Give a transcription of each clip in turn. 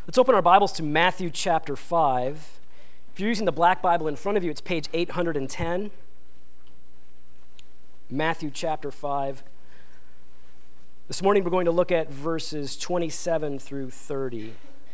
Let's open our Bibles to Matthew chapter 5. If you're using the Black Bible in front of you, it's page 810. Matthew chapter 5. This morning we're going to look at verses 27 through 30.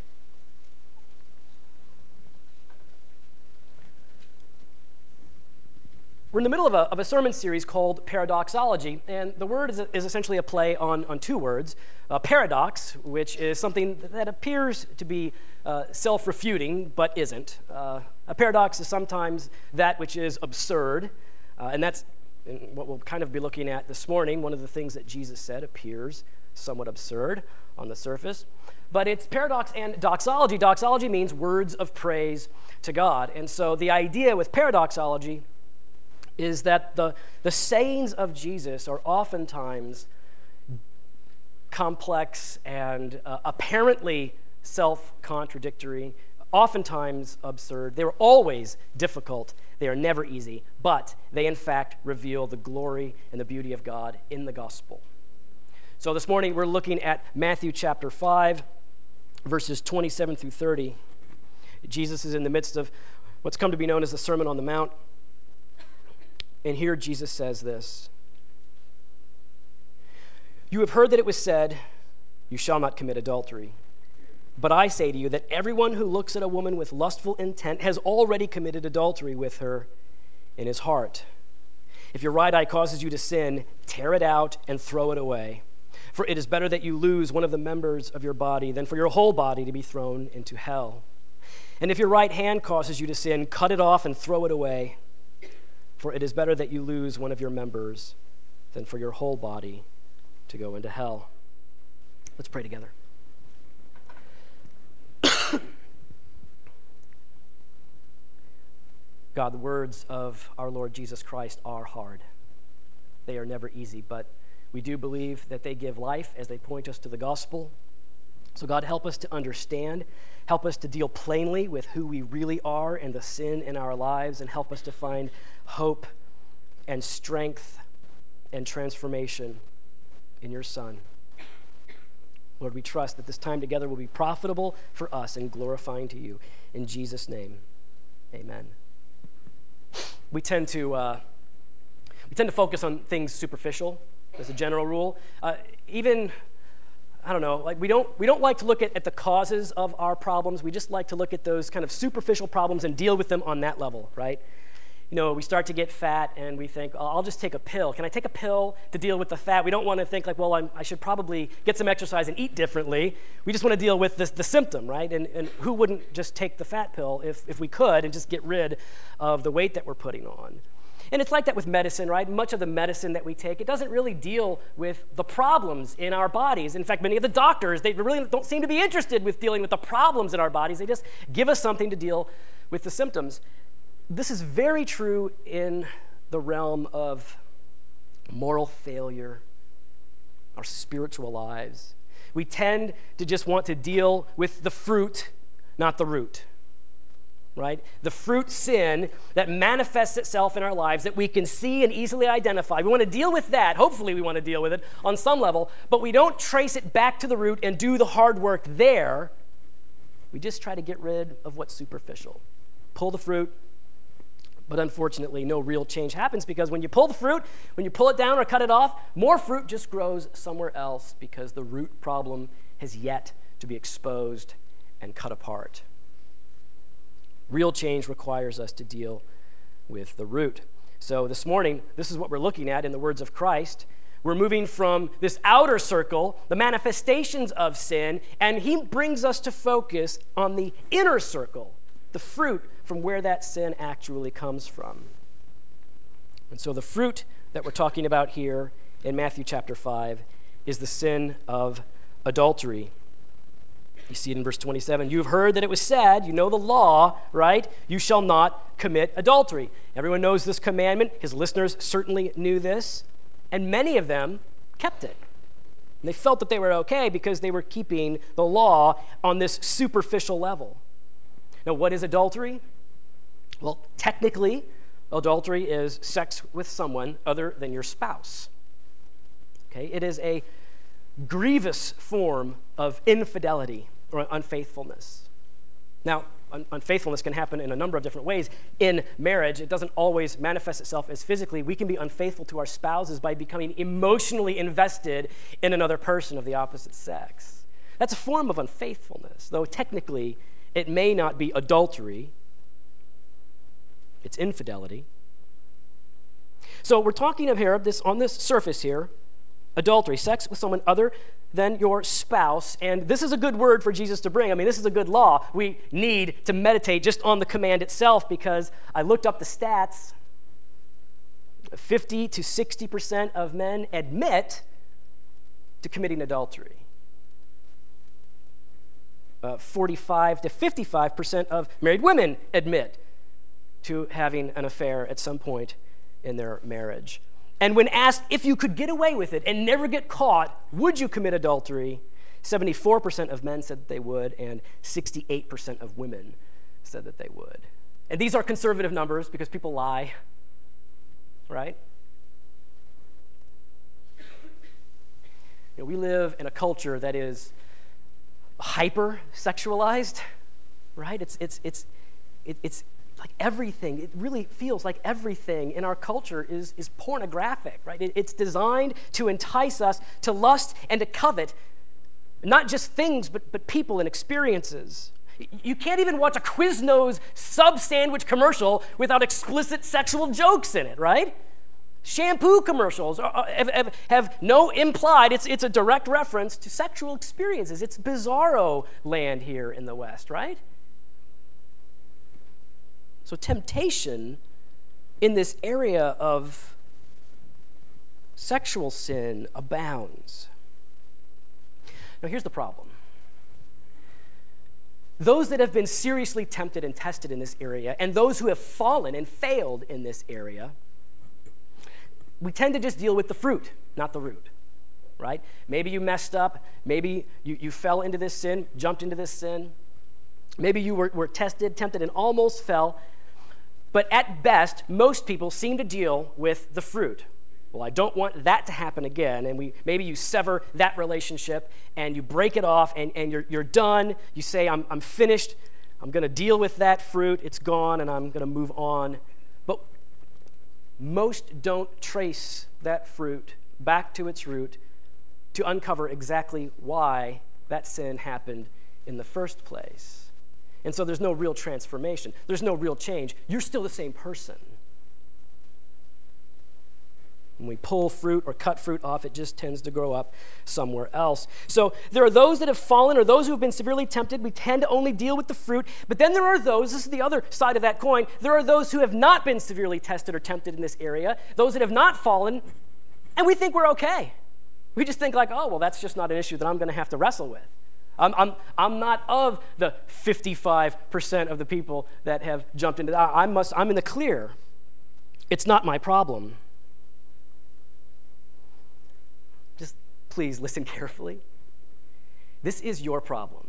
We're in the middle of a sermon series called Paradoxology, and the word is essentially a play on two words. Paradox, which is something that appears to be self-refuting, but isn't. A paradox is sometimes that which is absurd, and that's what we'll kind of be looking at this morning. One of the things that Jesus said appears somewhat absurd on the surface, but it's paradox and doxology. Doxology means words of praise to God, and so the idea with paradoxology is that the sayings of Jesus are oftentimes complex and apparently self-contradictory, oftentimes absurd. They are always difficult. They are never easy, but they in fact reveal the glory and the beauty of God in the gospel. So this morning we're looking at Matthew chapter 5, verses 27 through 30. Jesus is in the midst of what's come to be known as the Sermon on the Mount. And here Jesus says this: "You have heard that it was said, 'You shall not commit adultery.' But I say to you that everyone who looks at a woman with lustful intent has already committed adultery with her in his heart. If your right eye causes you to sin, tear it out and throw it away. For it is better that you lose one of the members of your body than for your whole body to be thrown into hell. And if your right hand causes you to sin, cut it off and throw it away. For it is better that you lose one of your members than for your whole body to go into hell." Let's pray together. God, the words of our Lord Jesus Christ are hard. They are never easy, but we do believe that they give life as they point us to the gospel. So God, help us to understand, help us to deal plainly with who we really are and the sin in our lives, and help us to find hope and strength and transformation in your Son. Lord, we trust that this time together will be profitable for us and glorifying to you. In Jesus' name, amen. We tend to focus on things superficial as a general rule. We don't like to look at the causes of our problems. We just like to look at those kind of superficial problems and deal with them on that level, right? You know, we start to get fat and we think, oh, I'll just take a pill. Can I take a pill to deal with the fat? We don't want to think like, well, I should probably get some exercise and eat differently. We just want to deal with the symptom, right? And who wouldn't just take the fat pill if we could and just get rid of the weight that we're putting on? And it's like that with medicine, right? Much of the medicine that we take, it doesn't really deal with the problems in our bodies. In fact, many of the doctors, they really don't seem to be interested with dealing with the problems in our bodies. They just give us something to deal with the symptoms. This is very true in the realm of moral failure, our spiritual lives. We tend to just want to deal with the fruit, not the root. Right? The fruit sin that manifests itself in our lives that we can see and easily identify. We want to deal with that. Hopefully we want to deal with it on some level, but we don't trace it back to the root and do the hard work there. We just try to get rid of what's superficial. Pull the fruit, but unfortunately no real change happens, because when you pull the fruit, when you pull it down or cut it off, more fruit just grows somewhere else because the root problem has yet to be exposed and cut apart. Real change requires us to deal with the root. So this morning, this is what we're looking at in the words of Christ. We're moving from this outer circle, the manifestations of sin, and he brings us to focus on the inner circle, the fruit from where that sin actually comes from. And so the fruit that we're talking about here in Matthew chapter 5 is the sin of adultery. You see it in verse 27. "You've heard that it was said," you know the law, right? "You shall not commit adultery." Everyone knows this commandment. His listeners certainly knew this, and many of them kept it. And they felt that they were okay because they were keeping the law on this superficial level. Now, what is adultery? Well, technically, adultery is sex with someone other than your spouse. Okay? It is a grievous form of infidelity. or unfaithfulness. Now, unfaithfulness can happen in a number of different ways. In marriage, it doesn't always manifest itself as physically. We can be unfaithful to our spouses by becoming emotionally invested in another person of the opposite sex. That's a form of unfaithfulness, though technically it may not be adultery. It's infidelity. So we're talking of here, on this surface here, adultery, sex with someone other than your spouse. And this is a good word for Jesus to bring. I mean, this is a good law. We need to meditate just on the command itself, because I looked up the stats. 50 to 60% of men admit to committing adultery. 45 to 55% of married women admit to having an affair at some point in their marriage. And when asked if you could get away with it and never get caught, would you commit adultery? 74% of men said that they would, and 68% of women said that they would. And these are conservative numbers because people lie, right? We live in a culture that is hyper-sexualized, right? It's like everything. It really feels like everything in our culture is pornographic, right? It's designed to entice us to lust and to covet, not just things, but people and experiences. You can't even watch a Quiznos sub-sandwich commercial without explicit sexual jokes in it, right? Shampoo commercials have no implied, it's a direct reference to sexual experiences. It's bizarro land here in the West, right? So temptation in this area of sexual sin abounds. Now here's the problem. Those that have been seriously tempted and tested in this area, and those who have fallen and failed in this area, we tend to just deal with the fruit, not the root, right? Maybe you messed up. Maybe you fell into this sin, jumped into this sin. Maybe you were tested, tempted, and almost fell. But at best, most people seem to deal with the fruit. Well, I don't want that to happen again. And maybe you sever that relationship and you break it off and you're done. You say, I'm finished. I'm going to deal with that fruit. It's gone and I'm going to move on. But most don't trace that fruit back to its root to uncover exactly why that sin happened in the first place. And so there's no real transformation. There's no real change. You're still the same person. When we pull fruit or cut fruit off, it just tends to grow up somewhere else. So there are those that have fallen or those who have been severely tempted. We tend to only deal with the fruit. But then there are those, this is the other side of that coin, there are those who have not been severely tested or tempted in this area, those that have not fallen, and we think we're okay. We just think like, oh, well, that's just not an issue that I'm going to have to wrestle with. I'm not of the 55% of the people that have jumped into that. I'm in the clear. It's not my problem. Just please listen carefully. This is your problem.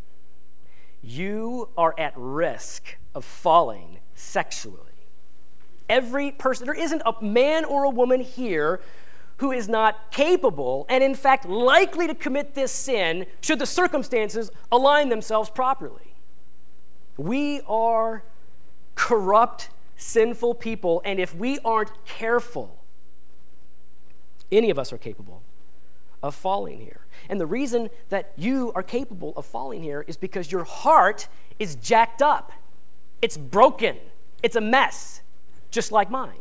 You are at risk of falling sexually. Every person, there isn't a man or a woman here who is not capable and in fact likely to commit this sin should the circumstances align themselves properly. We are corrupt, sinful people, and if we aren't careful, any of us are capable of falling here. And the reason that you are capable of falling here is because your heart is jacked up. It's broken. It's a mess, just like mine.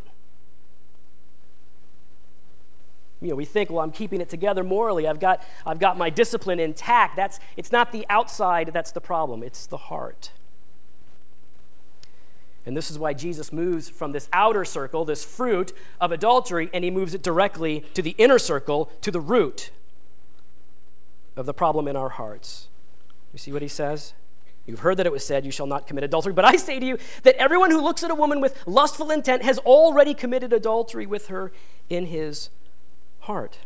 We think, well, I'm keeping it together morally. I've got my discipline intact. It's not the outside that's the problem. It's the heart. And this is why Jesus moves from this outer circle, this fruit of adultery, and he moves it directly to the inner circle, to the root of the problem in our hearts. You see what he says? You've heard that it was said, you shall not commit adultery. But I say to you that everyone who looks at a woman with lustful intent has already committed adultery with her in his heart.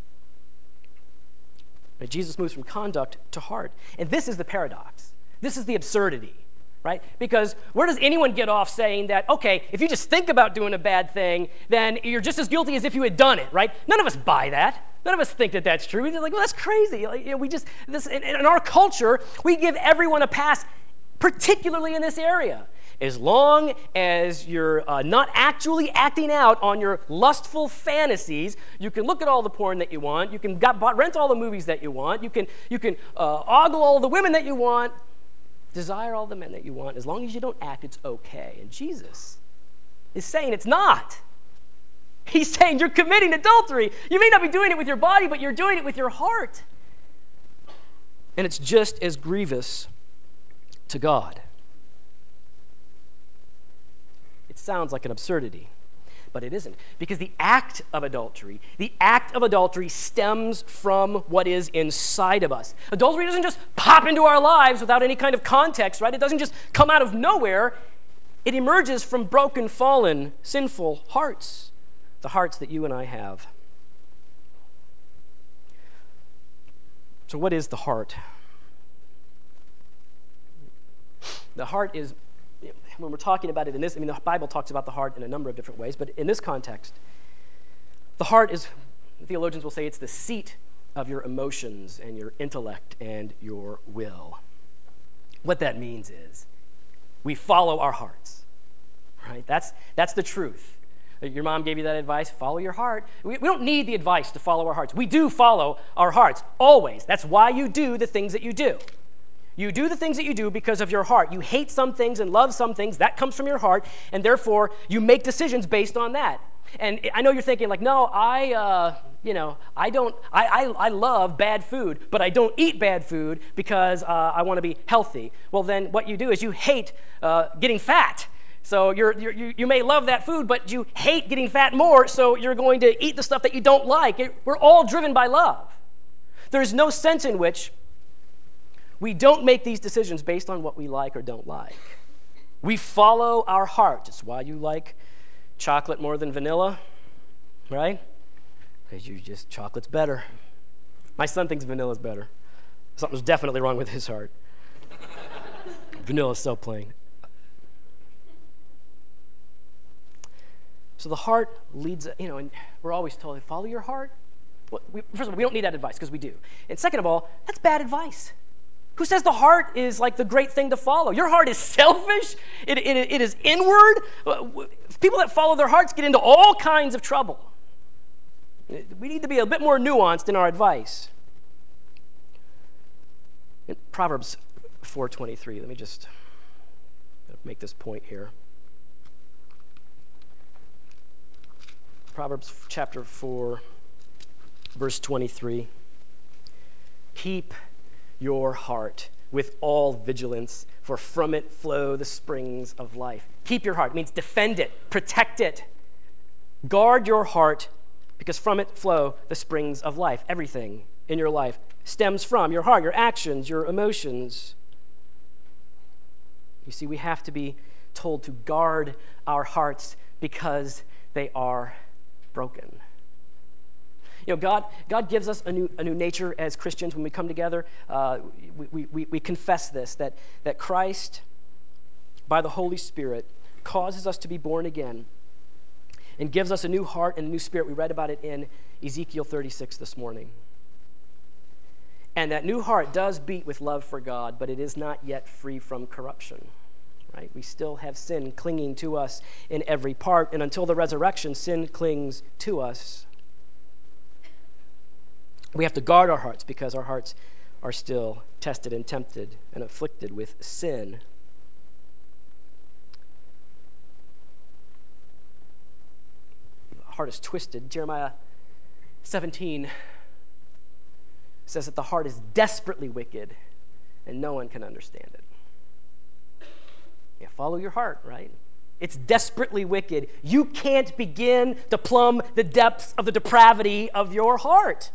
But Jesus moves from conduct to heart. And this is the paradox. This is the absurdity, right? Because where does anyone get off saying that, okay, if you just think about doing a bad thing, then you're just as guilty as if you had done it, right? None of us buy that. None of us think that that's true. We're like, well, that's crazy. Like, in our culture, we give everyone a pass, particularly in this area. As long as you're not actually acting out on your lustful fantasies, you can look at all the porn that you want. You can rent all the movies that you want. You can ogle all the women that you want. Desire all the men that you want. As long as you don't act, it's okay. And Jesus is saying it's not. He's saying you're committing adultery. You may not be doing it with your body, but you're doing it with your heart. And it's just as grievous to God. It sounds like an absurdity, but it isn't. Because the act of adultery stems from what is inside of us. Adultery doesn't just pop into our lives without any kind of context, right? It doesn't just come out of nowhere. It emerges from broken, fallen, sinful hearts, the hearts that you and I have. So what is the heart? The heart is, when we're talking about it in this, the Bible talks about the heart in a number of different ways, but in this context, the heart is, theologians will say, it's the seat of your emotions and your intellect and your will. What that means is we follow our hearts, right? That's the truth. Your mom gave you that advice, follow your heart. We don't need the advice to follow our hearts. We do follow our hearts, always. That's why you do the things that you do. You do the things that you do because of your heart. You hate some things and love some things. That comes from your heart, and therefore you make decisions based on that. And I know you're thinking like, no, I love bad food, but I don't eat bad food because I want to be healthy. Well, then what you do is you hate getting fat. So you may love that food, but you hate getting fat more, so you're going to eat the stuff that you don't like. We're all driven by love. There's no sense in which we don't make these decisions based on what we like or don't like. We follow our heart. That's why you like chocolate more than vanilla, right? Because chocolate's better. My son thinks vanilla's better. Something's definitely wrong with his heart. Vanilla's so plain. So the heart leads, and we're always told, follow your heart. Well, first of all, we don't need that advice because we do. And second of all, that's bad advice. Who says the heart is like the great thing to follow? Your heart is selfish. It is inward. People that follow their hearts get into all kinds of trouble. We need to be a bit more nuanced in our advice. In Proverbs 4:23, let me just make this point here. Proverbs chapter 4, verse 23. Keep your heart with all vigilance, for from it flow the springs of life. Keep your heart means defend it, protect it. Guard your heart, because from it flow the springs of life. Everything in your life stems from your heart, your actions, your emotions. You see, we have to be told to guard our hearts because they are broken. God gives us a new nature as Christians when we come together. We confess this, that Christ, by the Holy Spirit, causes us to be born again and gives us a new heart and a new spirit. We read about it in Ezekiel 36 this morning. And that new heart does beat with love for God, but it is not yet free from corruption. Right? We still have sin clinging to us in every part, and until the resurrection, sin clings to us. We have to guard our hearts because our hearts are still tested and tempted and afflicted with sin. The heart is twisted. Jeremiah 17 says that the heart is desperately wicked and no one can understand it. Yeah, follow your heart, right? It's desperately wicked. You can't begin to plumb the depths of the depravity of your heart.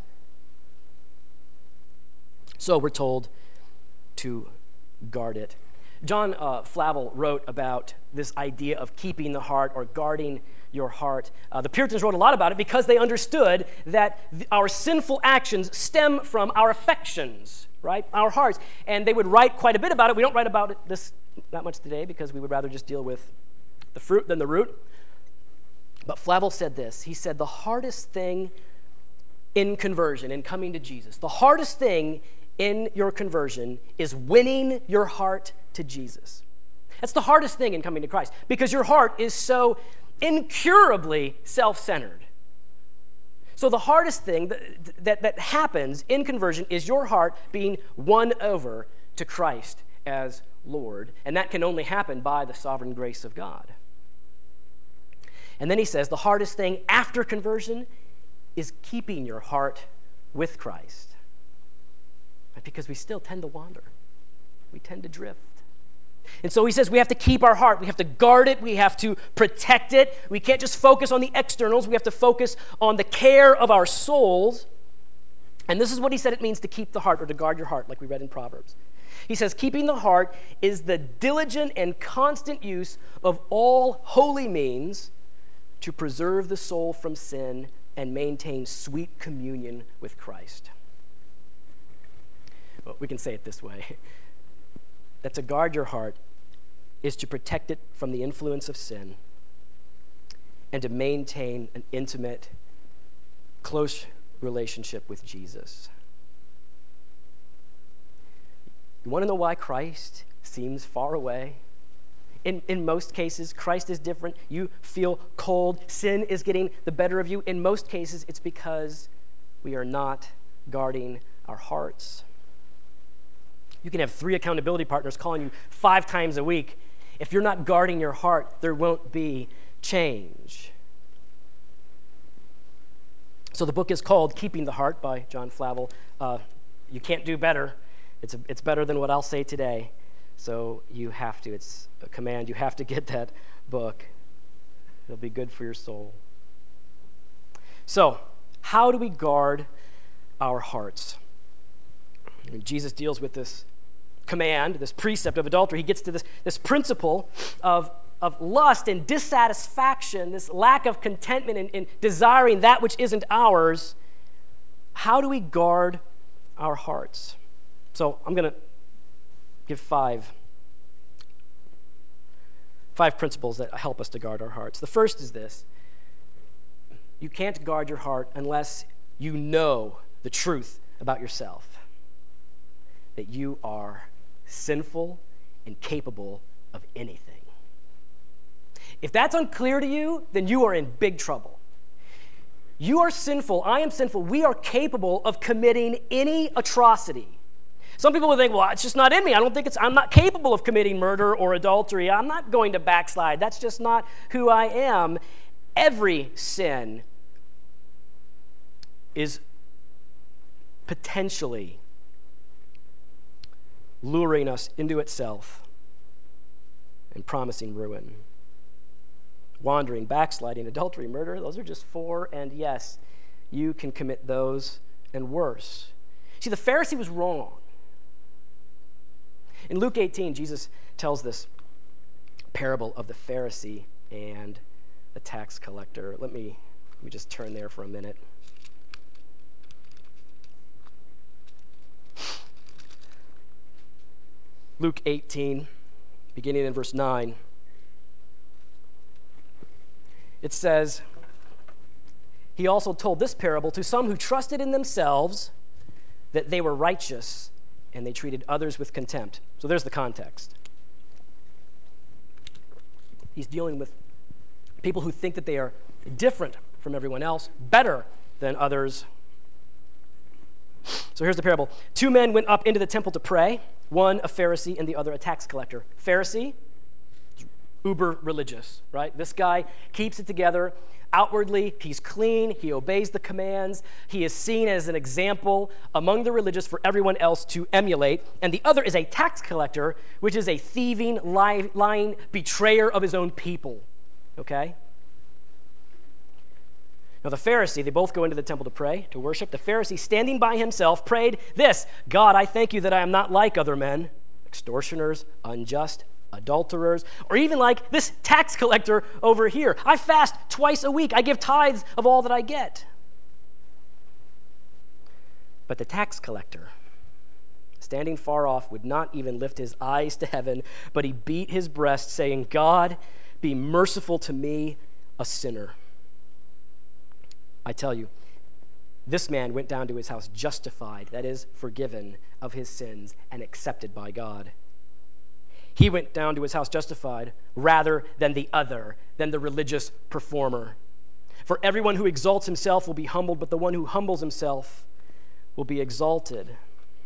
So we're told to guard it. John Flavel wrote about this idea of keeping the heart or guarding your heart. The Puritans wrote a lot about it because they understood that our sinful actions stem from our affections, right? Our hearts. And they would write quite a bit about it. We don't write about this not much today because we would rather just deal with the fruit than the root. But Flavel said this. He said, the hardest thing in conversion, in coming to Jesus. The hardest thing in your conversion is winning your heart to Jesus. That's the hardest thing in coming to Christ, because your heart is so incurably self-centered. So the hardest thing that happens in conversion is your heart being won over to Christ as Lord, and that can only happen by the sovereign grace of God. And then he says the hardest thing after conversion is keeping your heart with Christ. Because we still tend to wander. We tend to drift. And so he says we have to keep our heart. We have to guard it. We have to protect it. We can't just focus on the externals. We have to focus on the care of our souls. And this is what he said it means to keep the heart, or to guard your heart, like we read in Proverbs. He says keeping the heart is the diligent and constant use of all holy means to preserve the soul from sin and maintain sweet communion with Christ. Well, we can say it this way. That to guard your heart is to protect it from the influence of sin and to maintain an intimate, close relationship with Jesus. You want to know why Christ seems far away? In most cases, Christ is different. You feel cold. Sin is getting the better of you. In most cases, it's because we are not guarding our hearts. You can have 3 accountability partners calling you 5 times a week. If you're not guarding your heart, there won't be change. So the book is called Keeping the Heart by John Flavel. You can't do better. It's better than what I'll say today. So you have to. It's a command. You have to get that book. It'll be good for your soul. So how do we guard our hearts? When Jesus deals with this command, this precept of adultery, he gets to this principle of lust and dissatisfaction, this lack of contentment in desiring that which isn't ours. How do we guard our hearts? So I'm going to give five principles that help us to guard our hearts. The first is this: you can't guard your heart unless you know the truth about yourself, that you are sinful and capable of anything. If that's unclear to you, then you are in big trouble. You are sinful, I am sinful, we are capable of committing any atrocity. Some people will think, well, it's just not in me. I'm not capable of committing murder or adultery. I'm not going to backslide. That's just not who I am. Every sin is potentially luring us into itself and promising ruin. Wandering, backsliding, adultery, murder, those are just 4, and yes, you can commit those and worse. See, the Pharisee was wrong. In Luke 18, Jesus tells this parable of the Pharisee and the tax collector. Let me just turn there for a minute. Luke 18, beginning in verse 9. It says, he also told this parable to some who trusted in themselves that they were righteous, and they treated others with contempt. So there's the context. He's dealing with people who think that they are different from everyone else, better than others. So here's the parable. 2 men went up into the temple to pray, one a Pharisee and the other a tax collector. Pharisee, uber religious, right? This guy keeps it together. Outwardly, he's clean, he obeys the commands, he is seen as an example among the religious for everyone else to emulate. And the other is a tax collector, which is a thieving, lying betrayer of his own people, okay? Now the Pharisee, they both go into the temple to pray, to worship. The Pharisee, standing by himself, prayed this: God, I thank you that I am not like other men, extortioners, unjust, adulterers, or even like this tax collector over here. I fast twice a week. I give tithes of all that I get. But the tax collector, standing far off, would not even lift his eyes to heaven, but he beat his breast, saying, God, be merciful to me, a sinner. I tell you, This man went down to his house justified, that is, forgiven of his sins and accepted by God. He went down to his house justified rather than the other, than the religious performer. For everyone who exalts himself will be humbled, but the one who humbles himself will be exalted.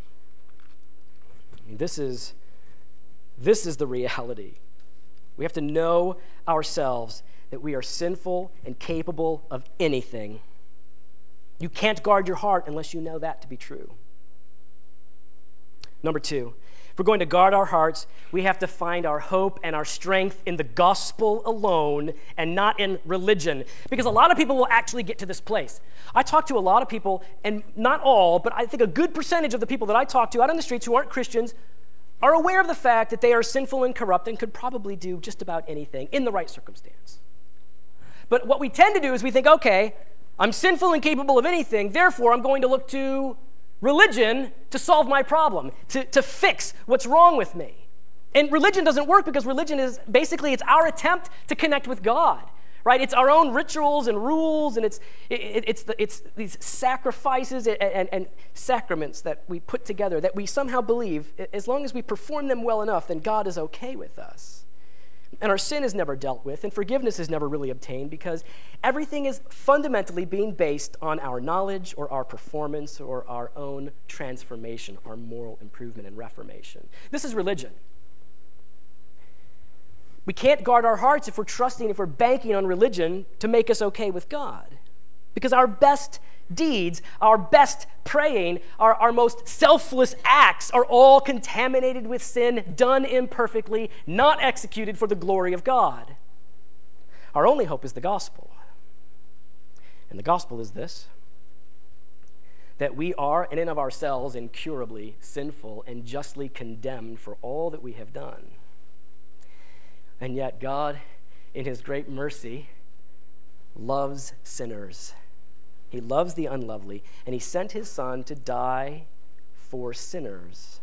This is the reality. We have to know ourselves that we are sinful and capable of anything. You can't guard your heart unless you know that to be true. Number two, if we're going to guard our hearts, we have to find our hope and our strength in the gospel alone and not in religion. Because a lot of people will actually get to this place. I talk to a lot of people, and not all, but I think a good percentage of the people that I talk to out on the streets who aren't Christians are aware of the fact that they are sinful and corrupt and could probably do just about anything in the right circumstance. But what we tend to do is we think, okay, I'm sinful and capable of anything, therefore I'm going to look to religion to solve my problem, to fix what's wrong with me. And religion doesn't work because religion is basically, it's our attempt to connect with God, right? It's our own rituals and rules, and it's these sacrifices and sacraments that we put together that we somehow believe, as long as we perform them well enough, then God is okay with us. And our sin is never dealt with, and forgiveness is never really obtained because everything is fundamentally being based on our knowledge or our performance or our own transformation, our moral improvement and reformation. This is religion. We can't guard our hearts if we're trusting, if we're banking on religion to make us okay with God. Because our best deeds, our best praying, our most selfless acts are all contaminated with sin, done imperfectly, not executed for the glory of God. Our only hope is the gospel. And the gospel is this: that we are, in and of ourselves, incurably sinful and justly condemned for all that we have done. And yet God, in his great mercy, loves sinners. He loves the unlovely, and he sent his son to die for sinners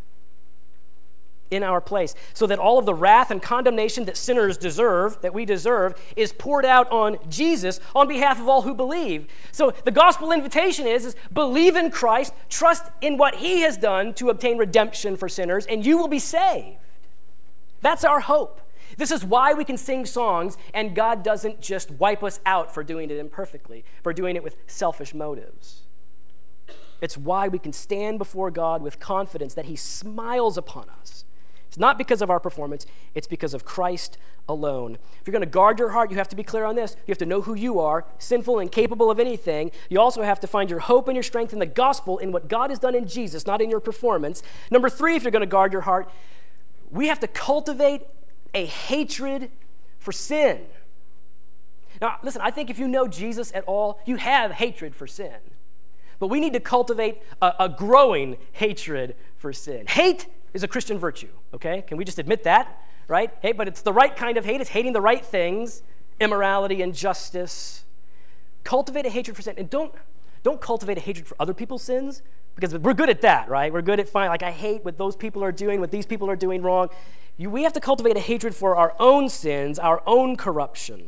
in our place, so that all of the wrath and condemnation that sinners deserve, that we deserve, is poured out on Jesus on behalf of all who believe. So the gospel invitation is believe in Christ, trust in what he has done to obtain redemption for sinners, and you will be saved. That's our hope. This is why we can sing songs, and God doesn't just wipe us out for doing it imperfectly, for doing it with selfish motives. It's why we can stand before God with confidence that he smiles upon us. It's not because of our performance, it's because of Christ alone. If you're going to guard your heart, you have to be clear on this. You have to know who you are, sinful and capable of anything. You also have to find your hope and your strength in the gospel, in what God has done in Jesus, not in your performance. Number three, if you're going to guard your heart, we have to cultivate a hatred for sin. Now, listen, I think if you know Jesus at all, you have hatred for sin. But we need to cultivate a growing hatred for sin. Hate is a Christian virtue, okay? Can we just admit that, right? Hey, but it's the right kind of hate. It's hating the right things, immorality, injustice. Cultivate a hatred for sin. And don't cultivate a hatred for other people's sins, because we're good at that, right? We're good at finding, like, I hate what those people are doing, what these people are doing wrong. We have to cultivate a hatred for our own sins, our own corruption.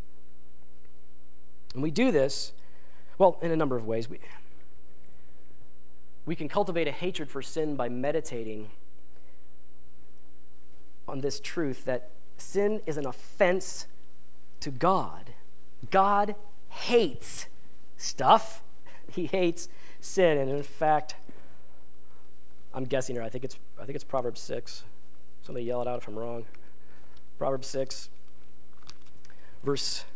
And we do this, well, in a number of ways. We can cultivate a hatred for sin by meditating on this truth that sin is an offense to God. God hates stuff. He hates sin. And in fact, I'm guessing here, I think it's Proverbs 6. Somebody yell it out if I'm wrong. Proverbs 6, verse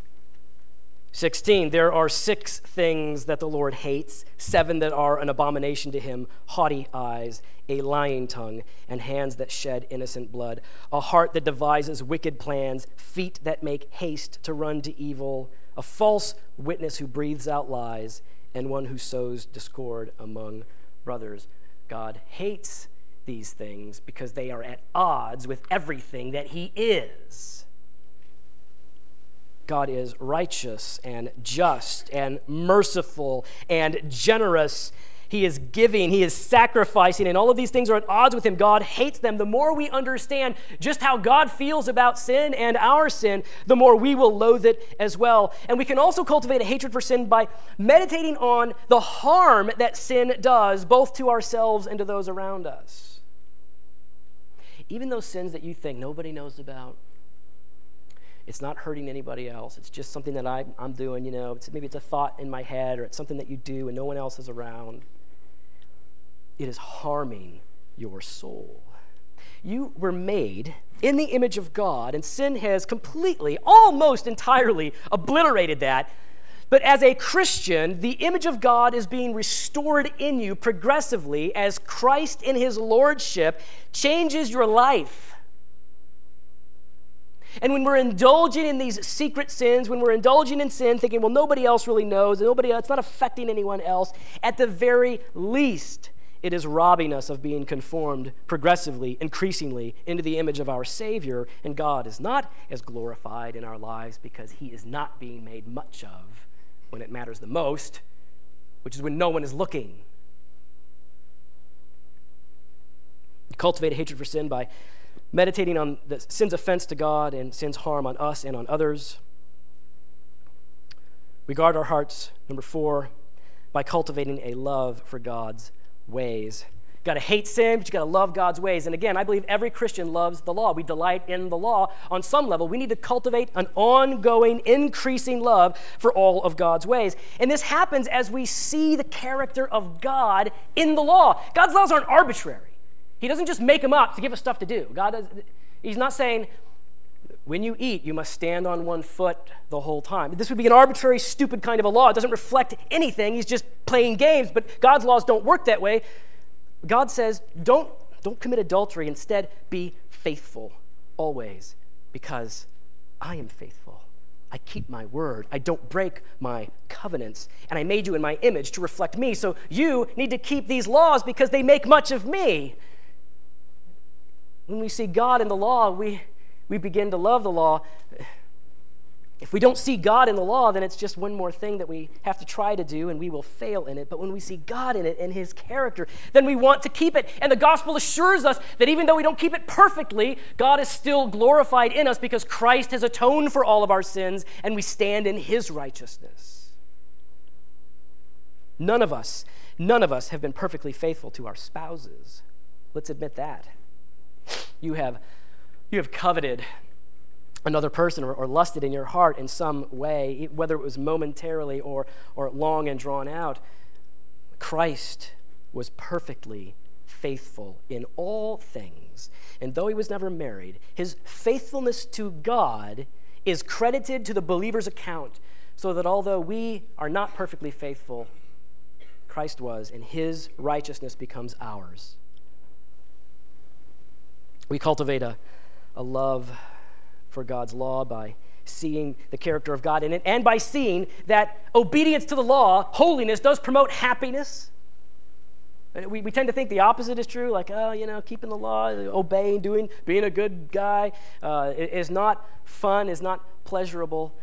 16. There are 6 things that the Lord hates, 7 that are an abomination to him: haughty eyes, a lying tongue, and hands that shed innocent blood, a heart that devises wicked plans, feet that make haste to run to evil, a false witness who breathes out lies, and one who sows discord among brothers. God hates these things because they are at odds with everything that he is. God is righteous and just and merciful and generous He is giving, he is sacrificing, and all of these things are at odds with him. God hates them. The more we understand just how God feels about sin and our sin, the more we will loathe it as well. And we can also cultivate a hatred for sin by meditating on the harm that sin does, both to ourselves and to those around us. Even those sins that you think nobody knows about, it's not hurting anybody else. It's just something that I'm doing, maybe it's a thought in my head, or it's something that you do and no one else is around. It is harming your soul. You were made in the image of God, and sin has completely, almost entirely obliterated that. But as a Christian, the image of God is being restored in you progressively as Christ in his lordship changes your life. And when we're indulging in these secret sins, when we're indulging in sin, thinking, well, nobody else really knows, it's not affecting anyone else, at the very least, it is robbing us of being conformed progressively, increasingly, into the image of our Savior. And God is not as glorified in our lives because he is not being made much of when it matters the most, which is when no one is looking. Cultivate a hatred for sin by meditating on the sin's offense to God and sin's harm on us and on others. We guard our hearts, number 4, by cultivating a love for God's ways. You got to hate sin, but you got to love God's ways. And again, I believe every Christian loves the law. We delight in the law on some level. We need to cultivate an ongoing, increasing love for all of God's ways. And this happens as we see the character of God in the law. God's laws aren't arbitrary. He doesn't just make them up to give us stuff to do. He's not saying, when you eat, you must stand on one foot the whole time. This would be an arbitrary, stupid kind of a law. It doesn't reflect anything. He's just playing games, but God's laws don't work that way. God says, don't commit adultery. Instead, be faithful always, because I am faithful. I keep my word. I don't break my covenants. And I made you in my image to reflect me. So you need to keep these laws because they make much of me. When we see God in the law, we begin to love the law. If we don't see God in the law, then it's just one more thing that we have to try to do, and we will fail in it. But when we see God in it and his character, then we want to keep it. And the gospel assures us that even though we don't keep it perfectly, God is still glorified in us because Christ has atoned for all of our sins, and we stand in his righteousness. None of us have been perfectly faithful to our spouses. Let's admit that. You have coveted another person or lusted in your heart in some way, whether it was momentarily or long and drawn out. Christ was perfectly faithful in all things. And though he was never married, his faithfulness to God is credited to the believer's account, so that although we are not perfectly faithful, Christ was, and his righteousness becomes ours. We cultivate a love for God's law by seeing the character of God in it, and by seeing that obedience to the law, holiness, does promote happiness. And we tend to think the opposite is true, like, keeping the law, obeying, being a good guy is not fun, is not pleasurable.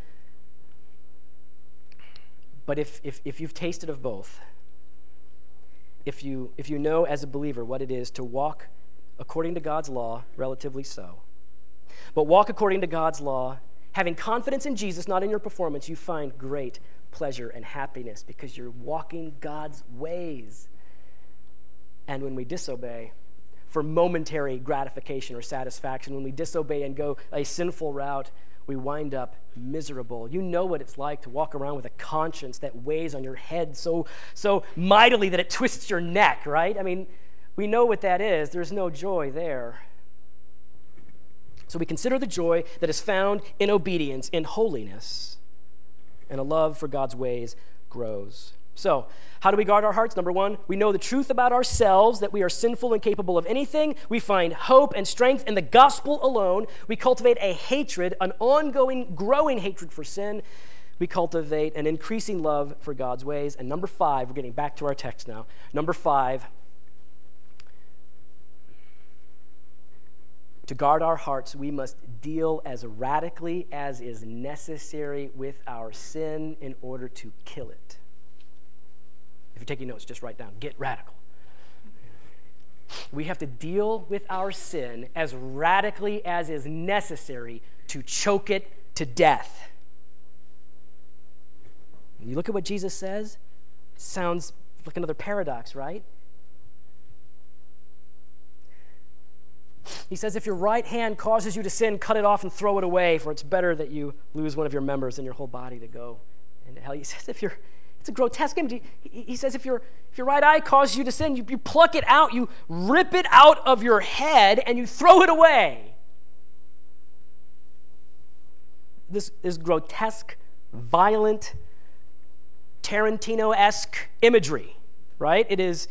But if you've tasted of both, if you know as a believer what it is to walk according to God's law, relatively so, but walk according to God's law, having confidence in Jesus, not in your performance, you find great pleasure and happiness because you're walking God's ways. And when we disobey for momentary gratification or satisfaction, when we disobey and go a sinful route, we wind up miserable. You know what it's like to walk around with a conscience that weighs on your head so mightily that it twists your neck, right? I mean, we know what that is. There's no joy there. So we consider the joy that is found in obedience, in holiness, and a love for God's ways grows. So, how do we guard our hearts? Number 1, we know the truth about ourselves, that we are sinful and capable of anything. We find hope and strength in the gospel alone. We cultivate a hatred, an ongoing, growing hatred for sin. We cultivate an increasing love for God's ways. And number 5, we're getting back to our text now. Number 5, to guard our hearts, we must deal as radically as is necessary with our sin in order to kill it. you're taking notes, just write down, get radical. We have to deal with our sin as radically as is necessary to choke it to death. And you look at what Jesus says, it sounds like another paradox, right? He says, if your right hand causes you to sin, cut it off and throw it away, for it's better that you lose one of your members than your whole body to go into hell. He says, it's a grotesque image. He says, if your right eye causes you to sin, you pluck it out, you rip it out of your head, and you throw it away. This is grotesque, violent, Tarantino-esque imagery, right?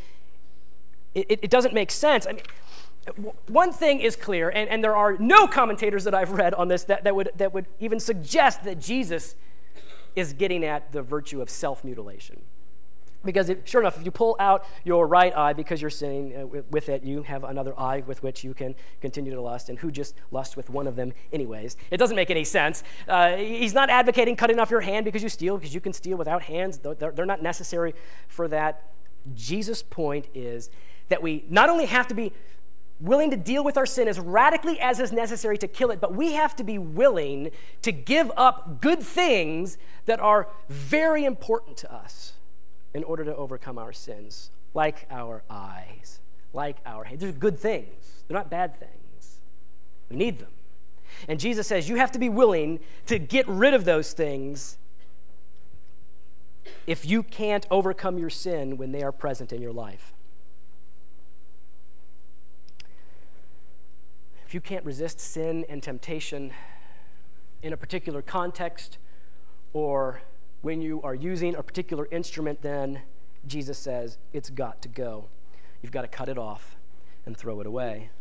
It doesn't make sense. I mean, one thing is clear, and there are no commentators that I've read on this that would even suggest that Jesus is getting at the virtue of self-mutilation. Because sure enough, if you pull out your right eye because you're sinning with it, you have another eye with which you can continue to lust, and who just lusts with one of them anyways? It doesn't make any sense. He's not advocating cutting off your hand because you steal, because you can steal without hands. They're not necessary for that. Jesus' point is that we not only have to be willing to deal with our sin as radically as is necessary to kill it, but we have to be willing to give up good things that are very important to us in order to overcome our sins, like our eyes, like our hands. They're good things. They're not bad things. We need them. And Jesus says you have to be willing to get rid of those things if you can't overcome your sin when they are present in your life. If you can't resist sin and temptation in a particular context or when you are using a particular instrument, then Jesus says it's got to go. You've got to cut it off and throw it away.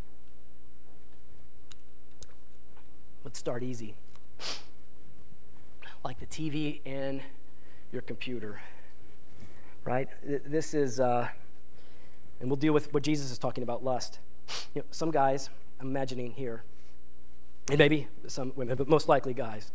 Let's start easy. Like the TV and your computer, right? This is, and we'll deal with what Jesus is talking about, lust. You know, some guys, I'm imagining here, and maybe some women, but most likely guys,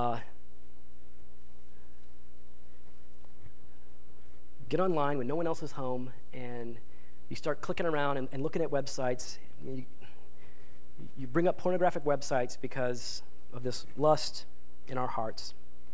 get online when no one else is home, and you start clicking around and looking at websites. You bring up pornographic websites because of this lust in our hearts.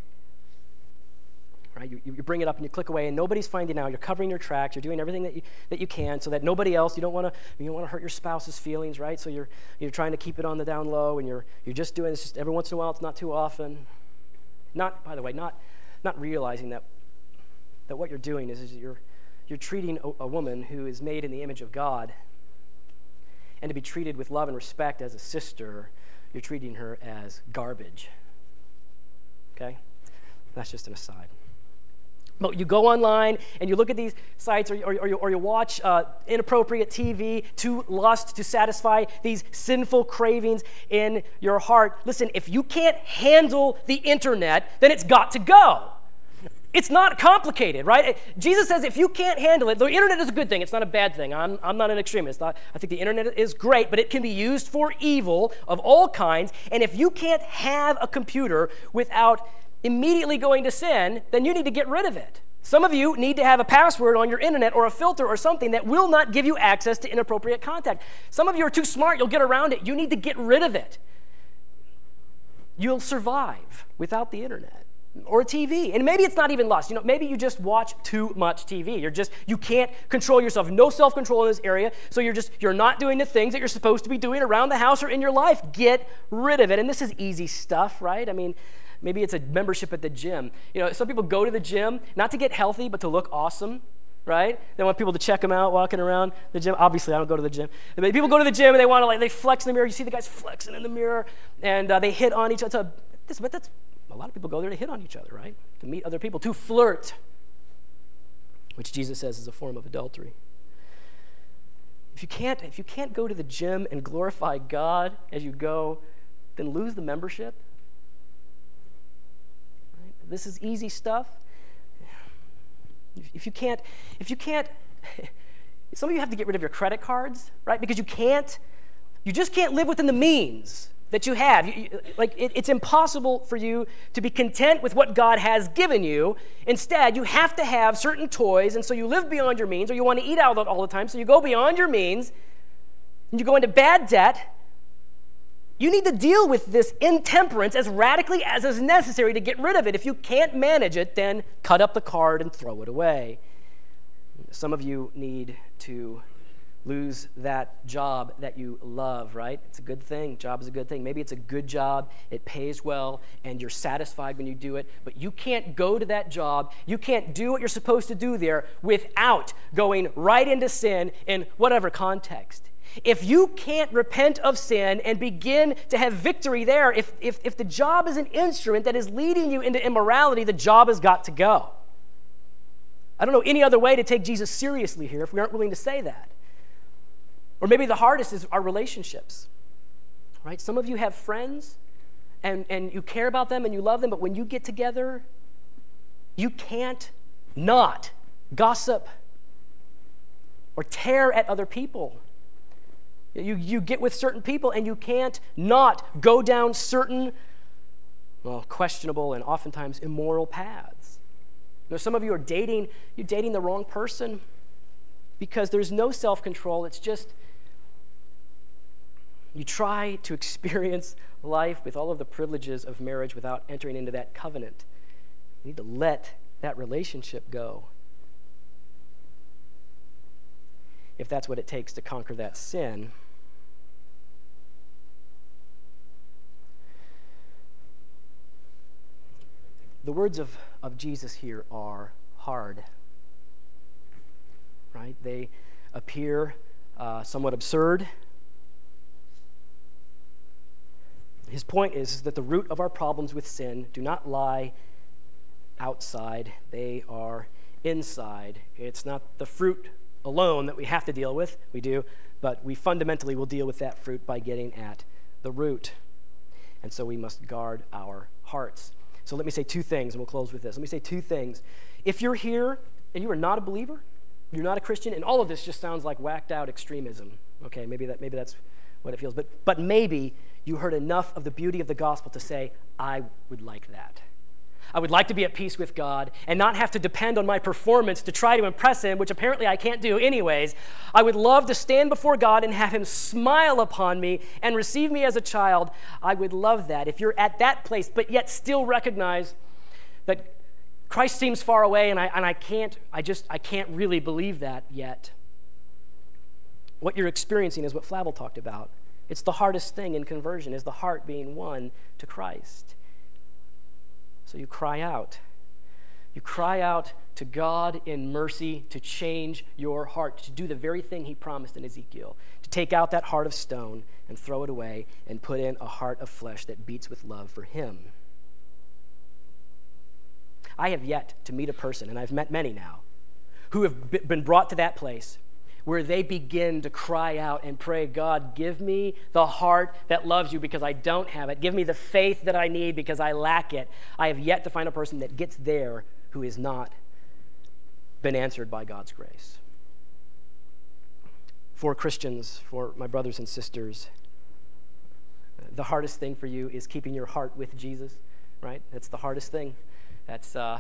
Right? You bring it up and you click away, and nobody's finding out. You're covering your tracks. You're doing everything that you can so that nobody else. You don't want to hurt your spouse's feelings, right? So you're trying to keep it on the down low, and you're just doing this just every once in a while. It's not too often. Not, by the way, not realizing that what you're doing is you're treating a woman who is made in the image of God, and to be treated with love and respect as a sister, you're treating her as garbage. Okay, that's just an aside. But you go online and you look at these sites, or you watch inappropriate TV to lust, to satisfy these sinful cravings in your heart. Listen, if you can't handle the internet, then it's got to go. It's not complicated, right? Jesus says if you can't handle it, the internet is a good thing. It's not a bad thing. I'm not an extremist. I think the internet is great, but it can be used for evil of all kinds. And if you can't have a computer without immediately going to sin, then you need to get rid of it. Some of you need to have a password on your internet or a filter or something that will not give you access to inappropriate content. Some of you are too smart. You'll get around it. You need to get rid of it. You'll survive without the internet or a TV. And maybe it's not even lust. Maybe you just watch too much TV. You can't control yourself. No self-control in this area. So you're not doing the things that you're supposed to be doing around the house or in your life. Get rid of it. And this is easy stuff, right? I mean, maybe it's a membership at the gym. Some people go to the gym not to get healthy, but to look awesome, right? They want people to check them out walking around the gym. Obviously, I don't go to the gym. But people go to the gym and they want to they flex in the mirror. You see the guys flexing in the mirror, and they hit on each other. But that's a lot of people go there to hit on each other, right? To meet other people, to flirt, which Jesus says is a form of adultery. If you can't go to the gym and glorify God as you go, then lose the membership. Right? This is easy stuff. If you can't, some of you have to get rid of your credit cards, right? Because you just can't live within the means that you have. It's impossible for you to be content with what God has given you. Instead, you have to have certain toys, and so you live beyond your means, or you want to eat out all the time, so you go beyond your means, and you go into bad debt. You need to deal with this intemperance as radically as is necessary to get rid of it. If you can't manage it, then cut up the card and throw it away. Some of you need to lose that job that you love, right? It's a good thing. Job is a good thing. Maybe it's a good job, it pays well, and you're satisfied when you do it, but you can't go to that job, you can't do what you're supposed to do there without going right into sin in whatever context. If you can't repent of sin and begin to have victory there, if the job is an instrument that is leading you into immorality, the job has got to go. I don't know any other way to take Jesus seriously here if we aren't willing to say that. Or maybe the hardest is our relationships, right? Some of you have friends and you care about them and you love them, but when you get together, you can't not gossip or tear at other people. You get with certain people and you can't not go down certain, questionable and oftentimes immoral paths. Some of you are dating the wrong person because there's no self-control. It's just you try to experience life with all of the privileges of marriage without entering into that covenant. You need to let that relationship go. If that's what it takes to conquer that sin. The words of Jesus here are hard, right? They appear somewhat absurd. His point is that the root of our problems with sin do not lie outside, they are inside. It's not the fruit alone that we have to deal with, we do, but we fundamentally will deal with that fruit by getting at the root. And so we must guard our hearts. So let me say two things, and we'll close with this. Let me say two things. If you're here and you are not a believer, you're not a Christian, and all of this just sounds like whacked out extremism. Okay, maybe that's what it feels. But maybe you heard enough of the beauty of the gospel to say, I would like that. I would like to be at peace with God and not have to depend on my performance to try to impress him, which apparently I can't do anyways. I would love to stand before God and have him smile upon me and receive me as a child. I would love that. If you're at that place, but yet still recognize that Christ seems far away and I can't really believe that yet. What you're experiencing is what Flavel talked about. It's the hardest thing in conversion, is the heart being won to Christ. So you cry out. You cry out to God in mercy to change your heart, to do the very thing he promised in Ezekiel, to take out that heart of stone and throw it away and put in a heart of flesh that beats with love for him. I have yet to meet a person, and I've met many now, who have been brought to that place where they begin to cry out and pray, God, give me the heart that loves you because I don't have it. Give me the faith that I need because I lack it. I have yet to find a person that gets there who has not been answered by God's grace. For Christians, for my brothers and sisters, the hardest thing for you is keeping your heart with Jesus, right? That's the hardest thing. That's the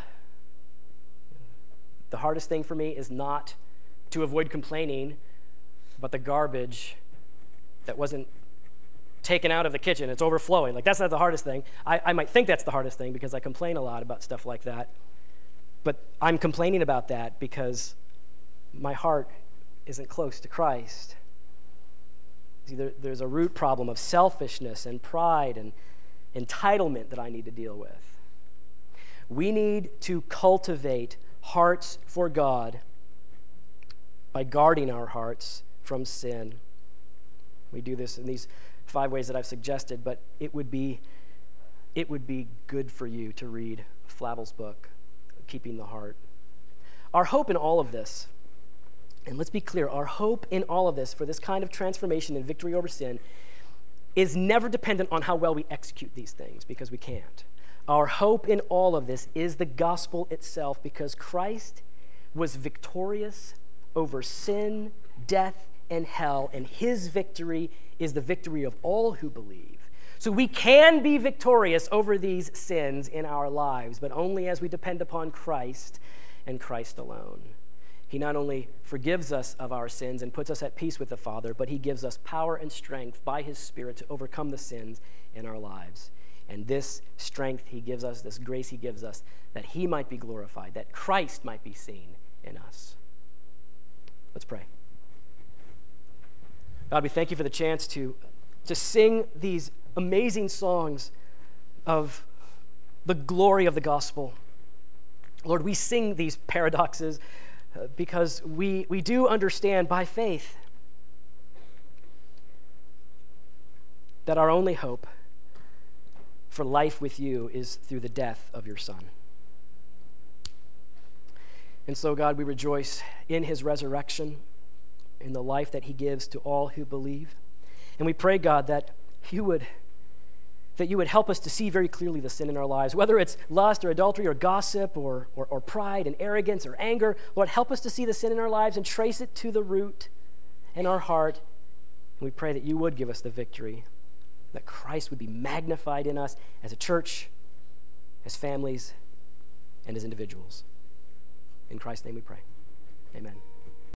hardest thing for me is not to avoid complaining about the garbage that wasn't taken out of the kitchen. It's overflowing. Like, that's not the hardest thing. I might think that's the hardest thing because I complain a lot about stuff like that. But I'm complaining about that because my heart isn't close to Christ. See, there's a root problem of selfishness and pride and entitlement that I need to deal with. We need to cultivate hearts for God by guarding our hearts from sin. We do this in these 5 ways that I've suggested, but it would be good for you to read Flavel's book, Keeping the Heart. Our hope in all of this, and let's be clear, our hope in all of this for this kind of transformation and victory over sin is never dependent on how well we execute these things, because we can't. Our hope in all of this is the gospel itself, because Christ was victorious over sin, death, and hell, and his victory is the victory of all who believe. So we can be victorious over these sins in our lives, but only as we depend upon Christ and Christ alone. He not only forgives us of our sins and puts us at peace with the Father, but he gives us power and strength by his Spirit to overcome the sins in our lives. And this strength he gives us, this grace he gives us, that he might be glorified, that Christ might be seen in us. Let's pray. God, we thank you for the chance to sing these amazing songs of the glory of the gospel. Lord, we sing these paradoxes because we do understand by faith that our only hope for life with you is through the death of your Son. And so, God, we rejoice in his resurrection, in the life that he gives to all who believe. And we pray, God, that you would help us to see very clearly the sin in our lives, whether it's lust or adultery or gossip or pride and arrogance or anger. Lord, help us to see the sin in our lives and trace it to the root in our heart. And we pray that you would give us the victory, that Christ would be magnified in us as a church, as families, and as individuals. In Christ's name we pray. Amen.